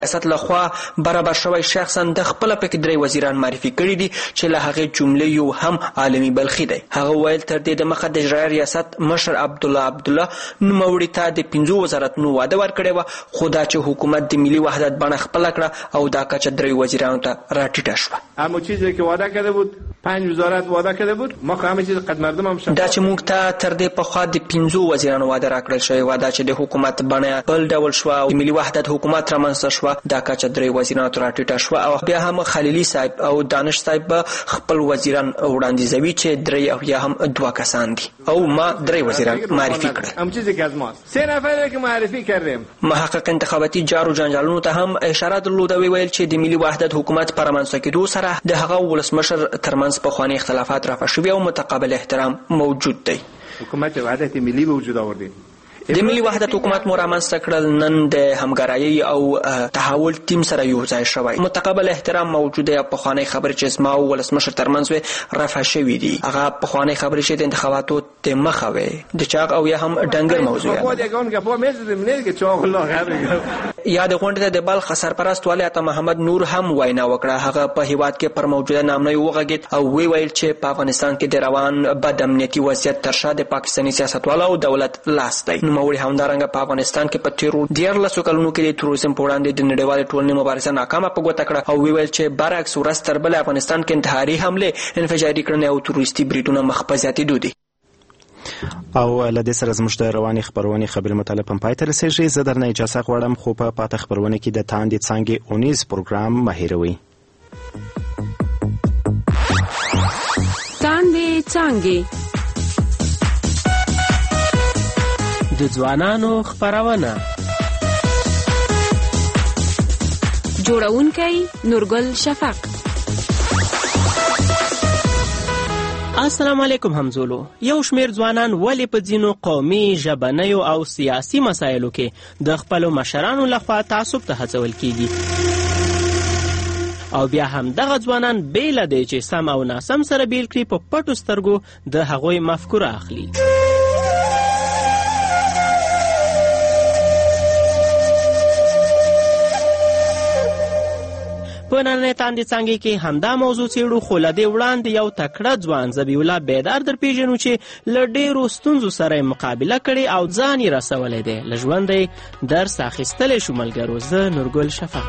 ریاست لخوا برابر شوی شخصا د خپل پکې 3 وزیران معرفي کړي دي چې له هغه جملې یو هم عالمي بلخي دی. هغه ویل تر دې د مخه د اجرایي ریاست مشر عبدالله نوموړي ته د 5 وزارتونو واده ورکړی و، خو دا چې حکومت د ملي وحدت بڼه خپله کړه او دا کچه 3 وزیرانو ته راټیټه شوه. اما چیزی که وعده کرده بود 5 وزارت وعده کرده بود، ما خو همه چیز قد مردم هم دا چې موږ ته تر دې پخوا د 5 وزیرانو واده راکړل شوی و، دا چې د حکومت بڼه بل ډول شوه او د ملي وحدت حکومت رامنځته شوه، دا کچه 3 وزیرانو ته راټیټه شوه او بیا هم خلیلي صاحب او دانش صاحب خپل وزیران وړاندیزوي چې 3 او یا هم 2 کسان دي او ما 3 وزیران معرفي کړل. هم چیزی که از ماست 3 نفر که معرفی کردیم. محقق انتخاباتي جارو جنجالونو ته هم اشاره درلوده، ویل چې د ملي وحدت حکومت پر رامنځته کېدو سره د هغه ولسمشر ترمنځ پخواني اختلافات رفع شوي او متقابل احترام موجود دی. حکومت وحدت ملی به وجود آوردیم. د ملي وحدت حکومت مو رامنځته کړل، نن د همکارۍ او تحول ټیم سره یو ځای شوی، متقابل احترام موجود دی. پخواني خبرې چې زما او ولسمشر ترمنځ رفع شوي دي، هغه پخواني خبرې چې د انتخاباتو د مخه وي د چاغ او یا هم ډنګر موضوع یا د غونډې د بلخ سرپرست والي عطا محمد نور هم وینا وکړه. هغه په هیواد کې پر موجوده نامنۍ وغږېد او ویل چې په افغانستان کې د روان بد امنیتي وضعیت تر شا د پاکستاني سیاستوالو او دولت لاس دی. نوموړي همدارنګه په افغانستان کې په تیرو 14 کلونو کې د تروریزم په وړاندې د نړیوالې ټولنې مبارزه ناکامه په ګوته کړه او ویل چې برعکس ورځ تر بلې افغانستان کې انتحاري حملې، انفجاري کړنې او تروریستي بریدونه مخ په زیاتېدو دي. او له دې سره زموږ د رواني خبرونې خبري مطلب هم پای ته رسېږي. زه درنه اجازه غواړم خو په پاته خبرونه کې د تاندې څانګې اونیز پروګرام مهیروي. تاندې څانګې د ځوانانو خبرونه، جوړونکی نورګل شفق. السلام علیکم همزولو. یو شمیر ځوانان ولې په ځینو قومي، ژبنیو او سیاسي مسایلو کې د خپلو مشرانو لخوا تعصب ته هڅول کیږي او بیا هم دغه ځوانان بیله دی چې سم او ناسم سره بیل کړي په پټو سترګو د هغوی مفکوره اخلي. په نننۍ تاندې څانګې کې همدا موضوع څېړو، خو له دې وړاندې یو تکړه ځوان ذبیح الله بیدار در پیژنو چې له ډېرو ستونزو سره یې مقابله کړې او ځان یې رسولی دی. له ژونده یې درس اخیستلی شو ملګرو. زه نورګل شفق.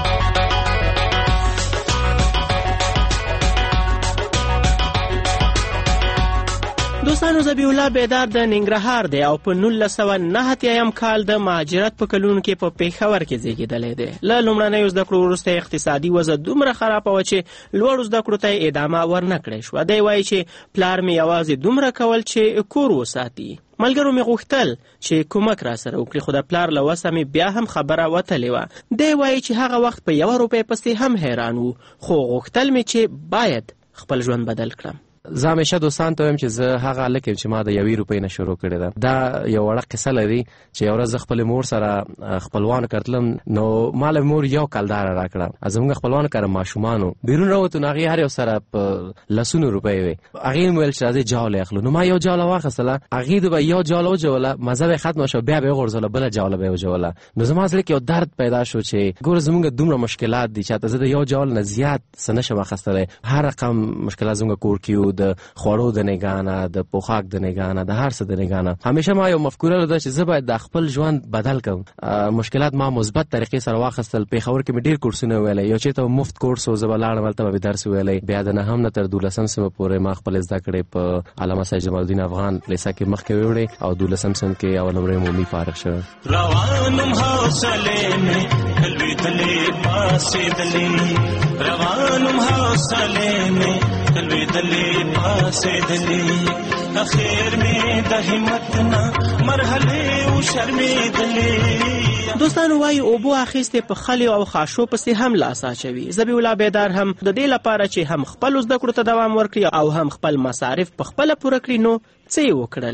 دوستانو، ذبیح الله بیدار د ننګرهار دی او په 1989 کال د مهاجرت په کلونو کې په پېښور کې زیږېدلی دی. له لومړنیو زده کړو وروسته اقتصادي وضع دومره خرابه وه چې لوړو زده کړو ته یې ادامه ورنه کړی شوه. دی وایي چې پلار مې یوازې دومره کول چې کور وساتي. ملګرو مې غوښتل چې کومک را سره وکړي، خو د پلار له وسه مې بیا هم خبره وتلې وه. دی وایي چې هغه وخت په 1 روپۍ پسې هم حیران و، خو غوښتل مې چې باید خپل ژوند بدل کړم. زه همیشه دوستان ته وایم چې زه هغه هلک یم چې ما د 1 روپۍ نه شروع کړې ده. دا یو وړه قصه لري چې یو ورځ زه خپلې مور سره خپلوانو کره تلم، نو ما له مور 1 کلداره راکړه. زموږ خپلوانو کره ماشومانو بیرون راوتو، نو هغې هر یو سره په لسونو روپۍ وې. هغې مې ویل چې راځئ جاوله اخلو. نو ما یو جاوله واخیستله، هغې د به یو جاوله وجوله، مزه به یې ختمه شوه، بیا به یې وغورځوله، بله جاوله به یې وجوله. نو زما زړه کې یو درد پیدا شو چې ګوره زموږ دومره مشکلات دي چې زه د یو جاول نه زیات څه نشم اخیستلی. هر رقم مشکلات زموږ کور کې وو، د خوړو د نګانه، د پوښاک د نګانه، د هر څه د نګانه. همیشه ما یو مفکوره لرله چې زه باید د خپل ژوند بدل کړم. مشکلات ما مثبت طریقې سره واخیستل. پېښور کې مې ډېر کورسونه ویلی، یو چېرته مفت کورس و، زه به لاړم هلته به مې درس ویلی. بیا د 9 نه تر 12 سمه پورې ما خپلې زده کړې په علامه سید جمال الدین افغان لیسه کې مخکې ویوړې او 12 سم کې اول نمرې عمومي فارغ شوی. روانم حوصلې مې لوېدلې پاسېدلې، روانم حوصلې مې لوېدلې پاسېدلې، اخیر مې د همت نه مرحلې وشرمېدلې. دوستانو وایي اوبو اخیستې په خلیو او خاشو پسې هم لاس اچوي. ذبیح الله بیدار هم د دې لپاره چې هم خپلو زده کړو ته دوام ورکړي او هم خپل مصارف په خپله پوره کړي، نو څه یې وکړل؟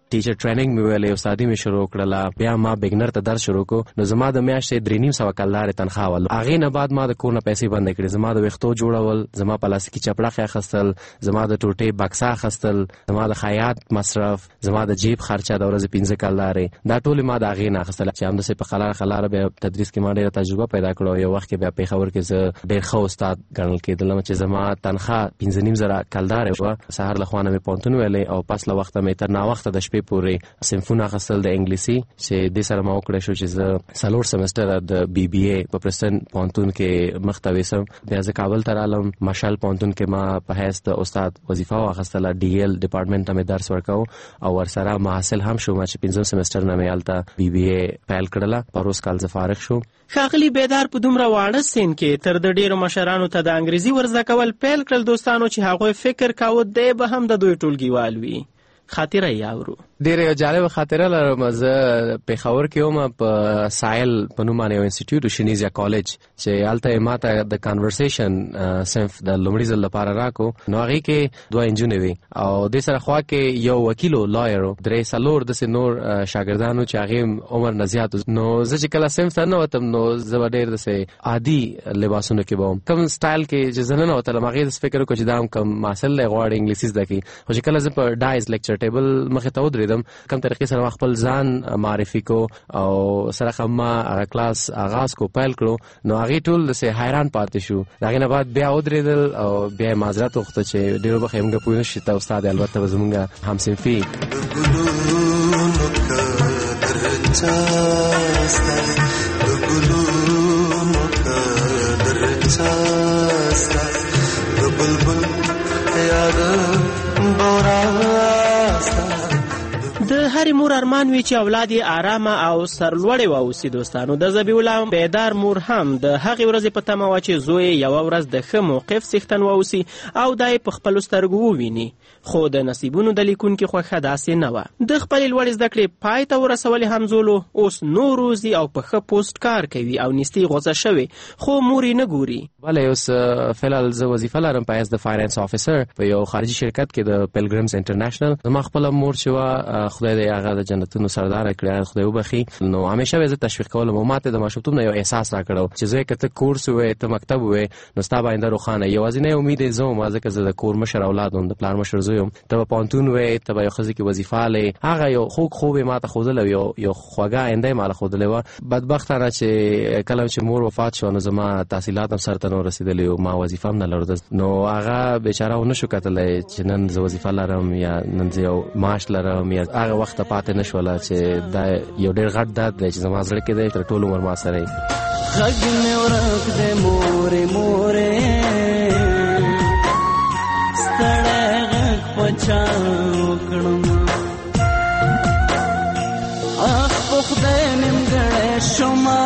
ټیچر ټریننګ مې ویلې، استادي مې شروع کړله، بیا ما بګنر ته درس شروع کو. نو زما د میاشتې 3.5 کلدارې تنخواه ول. هغې نه بعد ما د کور نه پیسې بندې کړې. زما د ویښتو جوړول، زما پلاستیکي چپړاخې اخیستل، زما د ټوټې بکسه اخیستل، زما د خیاط مصرف، زما د جیب خرچه د ورځې 15 کلدارې، دا ټولې ما د هغې نه اخیستله. چې همداسې په خلاره بیا تدریس کې ما ډېره تجربه پیدا کړه. یو وخت کې بیا پېښور کې زه ډېر ښه استاد ګڼل کېدلم چې زما تنخواه 15,000 کلدارې وه. سهار له خوا نه مې پوهنتون ویلی او پس له وخته مې تر ناوخته د شپې پورې صنفونه اخیستل د انګلیسي، چې دې سره ما وکړی شو چې زه 4 سمسټره د BBA په پرستن پوهنتون کې مخ ته ویسم. بیا زه کابل ته رالم، مشال پوهنتون کې ما په حیث د استاد وظیفه واخیستله. DL ډپارټمنټ ته مې درس ورکاو او ورسره محصل هم شوم چې 5 سمسټر نه مې هلته BBA پیل کړله. پروس کال زه فارغ شوم. ښاغلي بیدار په دومره واړه سن کې تر د ډیرو مشرانو ته د انګریزي ورزده کول پیل کړل دوستانو چې هغوی فکر کاوه دی به هم د دوی ټولګیوال وي. خاطره یې اورو. ډېره یو جالبه خاطره لرم. زه پېښور کې وم په سایل په نوم باندې یو انسټیټیوټ شنیزیا کالج چې هلته یې ما ته د کانورسیشن صنف د لومړي ځل لپاره راکو. نو هغې کې 2 نجونې وي او دې سره خوا کې یو وکیل و، لایر و، 3-4 داسې نور شاګردانو چې هغې عمر نه زیات. نو زه چې کله صنف ته نه وتم نو زه به ډېر داسې عادي لباسونو کې به وم. کوم سټایل کې چې زه نه وتلم هغې داسې فکر وکړو چې دا هم کوم محصل دی غواړي انګلیسي زده کړي. خو چې کله زه په ډایز لیکچر ټیبل مخې ته ودرېدم کوم طریقې سره ما خپل ځان معرفي کو او سره ما هغه کلاس آغاز کو پیل کړو. نو هغې ټول داسې حیران پاتې شو. د هغې نه بعد بیا ودرېدل او بیا یې معذرت وغوښته چې ډېر وبخښئ موږ پوه نه شو ته استاد البته به زموږ همصنفي. د هرې مور ارمان وي چې اولاد یې آرامه او سرلوړی واوسي. دوستانو د ذبیح الله بیدار مور هم د هغې ورځې په تمه وه چې زوی یې یوه ورځ د ښه موقف څښتن واوسي او دا یې په خپلو سترګو وویني. خو د نصیبونو د لیکونکي خوښه داسې نه وه. د خپلې لوړې زده کړې پای ته ورسولې همزولو اوس نور روزي او په ښه پوسټ کار کوي او نیستي غوڅه شوې، خو مور یې نه ګوري. بله اوس فلحال زه وظیفه لرم په حیث د فاینانس افیسر په یو خارجي شرکت کې د پیلګرمز انټرنیشنل. زما خپله مور چې وه خدای دې هغه د جنتونو سرداره کړي، خدای وبخي. نو همیشه به زه تشویق کولم او ماته د ماشومتوب نه یو احساس راکړو چې زه که ته کورس وې ته مکتب وې نو ستا به آینده روښانه. یوازینی امید یې زه وم ځکه زه د کور مشر اولاد وم، د پلار مشر زوی وم. ته به پوهنتون وې، ته به یو ښځې کې وظیفه لې. هغه یو خوب یې ماته ښودلی و، یو خوږه آینده یې ماله ښودلی وه. بدبختانه چې کله چې مور وفات شوه نو زما تحصیلات هم سر ته نه رسېدلي و، ما وظیفه هم نه لرله. نو هغه بیچاره ونه شو کتلی چې نن زه وظیفه لرم یا نن زه یو معاش لرم یا هغه وخته پاتې نه شوله چې دا یو ډېر غټ درد دی چې زما زړه کې دی تر ټول عمر ما سره یې. غږ مې ورک دی مورې مورې ستړی غږ په چا وکړم اخ په خدای نیمګړی شومه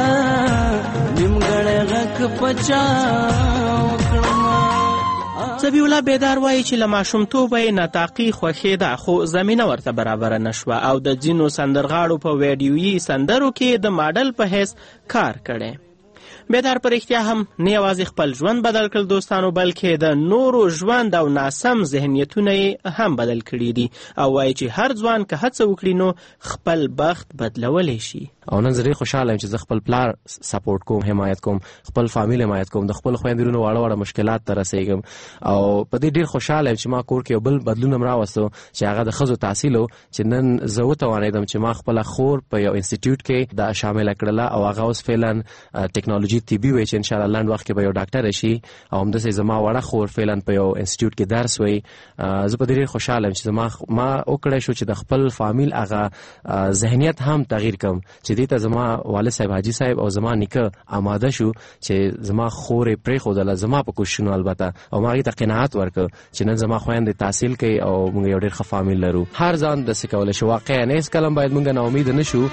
نیمګړی غږ په چا وکړم. ذبیح الله بیدار وایي چې له ماشومتوبه یې نطاقي خوښېده خو زمینه ورته برابره نه شوه او د ځینو سندرغاړو په ویډیویي سندرو کې د ماډل په حیث کار کړی. بیدار په رښتیا هم نه یوازې خپل ژوند بدل کړل دوستانو بلکې د نورو ژوند او ناسم ذهنیتونه یې هم بدل کړي دي او وایي چې هر ځوان که هڅه وکړي نو خپل بخت بدلولی شي. او نن زه ډېر خوشحاله یم چې زه خپل پلار سپورټ کوم، حمایت کوم، خپل فامیل حمایت کوم، د خپل خویندرونو واړه واړه مشکلات ته رسېږم او په دې ډېر خوشحاله یم چې ما کور کې یو بل بدلون هم راوستو چې هغه د ښځو تحصیل و چې نن زه وتوانېدم چې ما خپله خور په یو انسټیټیوټ کې دا شامله کړله او هغه اوس فعلا ټیکنالوژي طبي وی چې انشاءالله لنډ وخت کې به یو ډاکټره شي او همداسې زما وړه خور فعلا په یو انسټیټیوټ کې درس وی. زه په دې ډېر خوشحاله یم چې ما وکړی شو چې د خپل فامیل هغه ذهنیت هم تغییر کړم چې دې ته زما والد صاحب حاجي صاحب او زما نیکه آماده شو چې زما خور یې پرېښودله زما په کوششونو البته او ما هغې ته قناعت ورکړ چې نن زما خویندې تحصیل کوي او موږ یو ډېر ښه فامیل لرو. هر ځان داسې کولی شو. واقعا هېڅکله هم باید موږ ناامیده نه شو.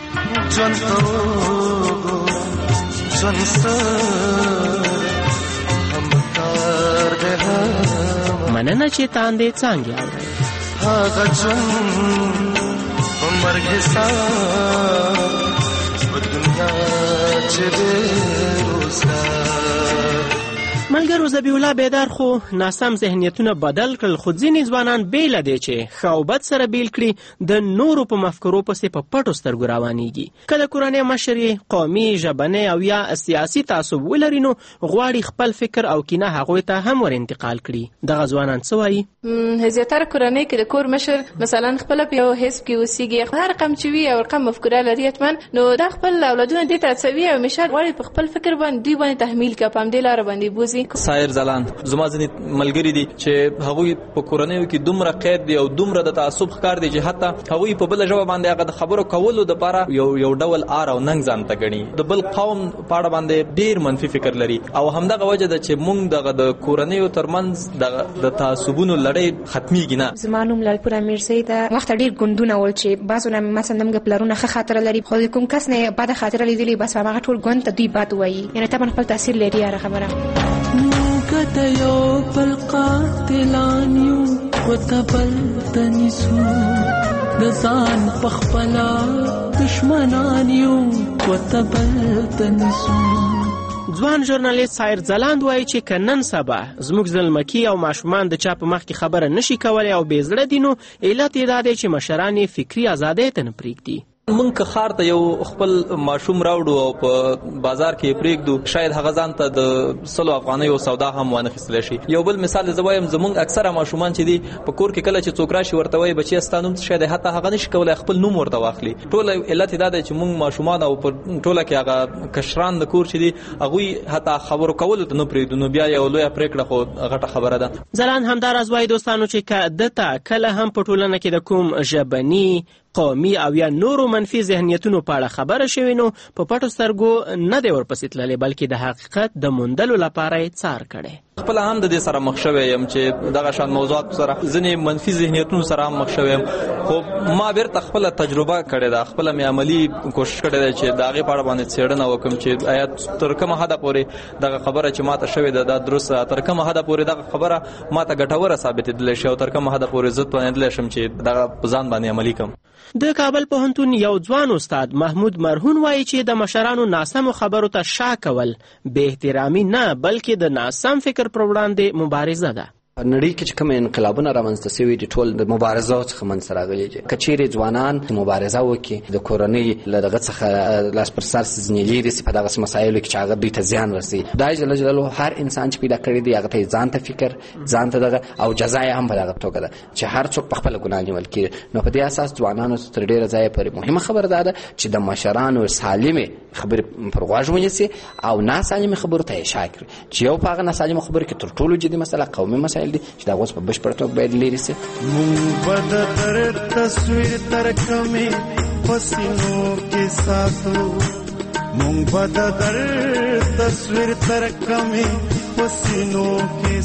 مننه چې تاندې څانګې اورئ. هغه ژوند په مرګ سره په دنیا چې دی روزګار ملګرو ذبیح الله بیدار خو ناسم ذهنیتونه بدل کړل، خو ځینې ځوانان بې له دی چې ښه او بد سره بیل کړي د نورو په مفکورو پسې په پټو سترګو روانېږي. که د کورنۍ مشر قومي، ژبنی او یا سیاسي تعصب ولري نو غواړي خپل فکر او کینه هغوی ته هم ور انتقال کړي. دغه ځوانان څه وایي؟ زیاتره کورنۍ کې د کور مشر مثلا خپله په یو حزب کې اوسیږي، هر رقم چې وي او رقم مفکوره لري حتما، نو دا خپل اولادونه دې ته هڅوي او همیشه غواړي په خپل فکر باندې دوی باندې تحمیل کړي، په همدې لاره باندې بوځي. سایر زلان زما ځینې ملګري دي چې هغوی په کورنیو کې دومره قید دي او دومره د تعصب ښکار دي چې حتی هغوی په بله ژبه باندې هغه د خبرو کولو دپاره یو ډول آر او ننګ ځان ته ګڼي، د بل قوم په اړه باندې ډېر منفي فکر لري. او همدغه وجه ده چې موږ دغه د کورنیو ترمنځ د تعصبونو لړۍ ختمیږي نه. زما نوم لالپور امیرزی ده. وخت ډېر ګوندونه ول چې بعضونه مثلا زموږ پلرونه ښه خاطره لري، خو کوم کس نه بده خاطره لیدلې بس هغه ټول ګوند ته دوی بد وایي، یعنې طبعا خپل تاثیر لري هره خبره. موږ د یو بل قاتلان یو وتبل تنسو، د ځان په خپله دشمنان یو وتبل تنسو. ځوان ژورنالیست سایر ځلاند وایي چې که نن سبا زموږ زلمکي او ماشومان د چا په مخ کې خبره نشي کولی او بې زړه دي، نو علت یې دا دی چې مشران یې فکري ازادۍ ته نه پرېږدي. مونږ که ښار ته یو خپل ماشوم راوړو او په بازار کې یې پرېږدو، شاید هغه ځان ته د 100 افغانیو سودا هم وانخیستلی شي. یو بل مثال زه وایم، زمونږ اکثره ماشومان چې دي په کور کې کله چې څوک راشي ورته وایي بچیه ستا نوم څه شی دی، حتی هغه نشي کولی خپل نوم ورته واخلي. ټوله علت یې دا دی چې مونږ ماشومان او په ټوله کې هغه کشران د کور چې دي هغوی حتی خبرو کولو ته نه پرېږدو، نو بیا یو لویه پرېکړه خو غټه خبره ده. ځلان همداراز وایي دوستانو چې که ده ته کله هم په ټولنه کې د کوم ژبني، قومي او یا نورو منفي ذهنیتونو په اړه خبره شوې نو په پټو سترګو نه دی ورپسې تللی، بلکې د حقیقت د موندلو لپاره یې څار کړی. خپله هم د دې سره مخ شوی یم چې دغه شان موضوعات سره ځینې منفي ذهنیتونو سره هم مخ شوی یم، خو ما بیرته خپله تجربه کړې ده، خپله مې عملي کوشش کړی دی چې د هغې په اړه باندې څېړنه وکړم چې آیا تر کومه حده پورې دغه خبره چې ما ته شوې ده دا درسته، تر کومه حده پورې دغه خبره ما ته ګټوره ثابتېدلی شي او تر کومه حده پورې زه توانېدلی شم چې دغه په ځان باندې عملي کړم. د کابل پوهنتون یو ځوان استاد محمود مرهون وایي چې د مشرانو ناسمو خبرو ته شا کول بې احترامي نه بلکې د ناسم فکر پر وړاندې مبارزه ده. نړۍ کې چې کوم انقلابونه رامنځته شوي دي ټول د مبارزو څخه منځته راغلي دي. که چیرې ځوانان مبارزه وکړي، د کورنۍ له دغه څخه لاس پر سر ځینې لرې سي په دغسې مسایلو کې چې هغه دوی ته زیان رسوي، خدای جل جلاله هر انسان چې پیدا کړی دی هغه ته ځان ته فکر، ځان ته دغه او جزا یې هم په دغه توګه ده چې هر څوک په خپله ګناه نیول کېږي. نو په دې اساس ځوانانو تر ډېره ځایه پورې مهمه خبره دا ده چې د مشرانو سالمې خبرې پر غوږ ونیسي او ناسالمې خبرو ته یې شا کړي، چې یو په هغه ناسالمه خبرو کې تر ټولو جدي مسله قومي مسایل دي چې دا اوس په بشپړ توګه باید لرې سي. مونږ به د در تصویر تر کمې پسینو کې ساتو، مونږ به د در تصویر تر کمې پسینو کې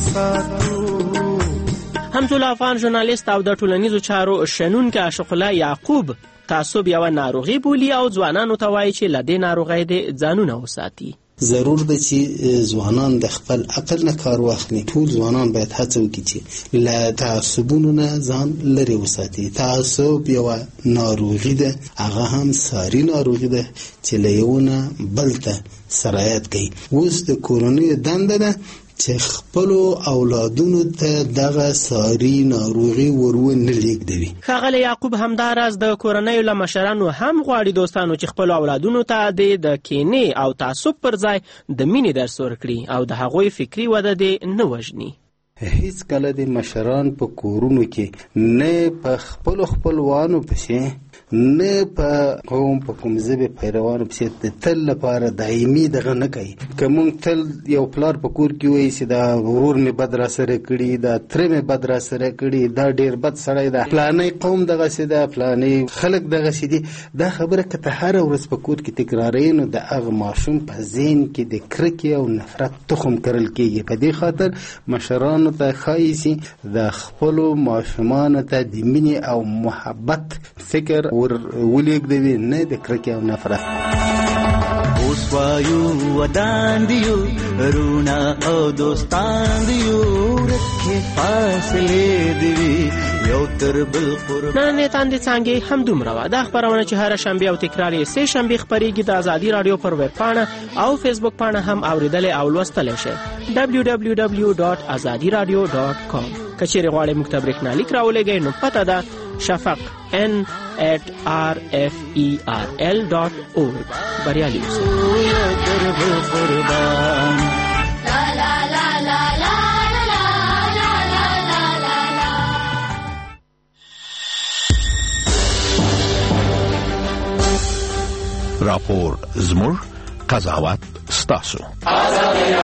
ساتو. همزول افغان ژورنالیست او د ټولنیزو چارو شنونکی عاشق الله یعقوب تعصب یوه ناروغي بولي او ځوانانو ته وایي چې له دې ناروغۍ دې ځانونه وساتي. ضرور ده چې ځوانان د خپل عقل نه کار واخلي. ټول ځوانان باید هڅه وکړي چې له تعصبونو نه ځان لرې وساتي. تعصب یوه ناروغي ده، هغه هم ساري ناروغي ده چې له یو نه بل ته سرایت کوي. اوس د کورنۍ دنده ده چې خپلو اولادونو ته دغه ساري ناروغي ورونه لیږدوي. ښاغلی یعقوب همداراز د کورنیو له مشرانو هم غواړي دوستانو چې خپلو اولادونو ته د کینې او تعصب پر ځای د مینې درس ورکړي او د هغوی فکري وده دې نه وژني. هیڅ کله د مشران په کورونو کې نه په خپلو خپلوانو پسې نه په قوم په کوم ژبې پیروانو پسې د تل لپاره دایمي دغه نه کوي. که مونږ تل یو پلار په کور کې وایي چې دا ورور مې بد را سره کړي، دا تره مې بد را سره کړي، دا ډېر بد سړی ده، فلانی قوم دغسې ده، فلانی خلک دغسې دي، دا خبره که ته هره ورځ په کور کې تکراروي نو د هغه ماشوم په ذهن کې د کرکې او نفرت تخم کرل کېږي. په دې خاطر مشرانو ته ښایي چې د خپلو ماشومانو ته د مینې او محبت فکر ولېږدوي، نه د کرکې او نفرت. اوس وایو ودان دیو رونا او دوستان دیو رکھے فاصلے دیوی یو تر بل قربان. نننې تاندې څانګې همدومره وه. دا خپرونه چې هره شنبې او تکرار یې سې شنبې خپرېږي د ازادي راډیو پر ویب پاڼه او فیسبوک پاڼه هم اوریدلی او لوستلی شئ. www.azadiradio.com. که چیرې غواړئ موږ ته برېښنالیک راولېږئ نو پته ده شفق n@rferl.org. بریالي اوسئ. راپور زموږ، قضاوت ستاسو.